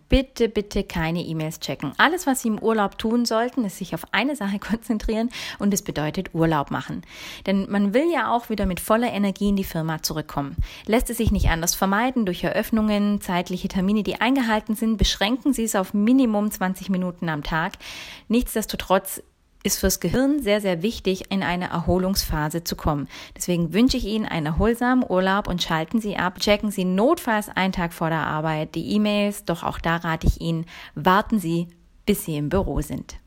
bitte, bitte keine E-Mails checken. Alles, was Sie im Urlaub tun sollten, ist sich auf eine Sache konzentrieren und es bedeutet Urlaub machen. Denn man will ja auch wieder mit voller Energie in die Firma zurückkommen. Lässt es sich nicht anders vermeiden durch Eröffnungen, zeitliche Termine, die eingehalten sind, beschränken Sie es auf Minimum 20 Minuten am Tag. Nichtsdestotrotz ist fürs Gehirn sehr, sehr wichtig, in eine Erholungsphase zu kommen. Deswegen wünsche ich Ihnen einen erholsamen Urlaub und schalten Sie ab. Checken Sie notfalls einen Tag vor der Arbeit die E-Mails, doch auch da rate ich Ihnen, warten Sie, bis Sie im Büro sind.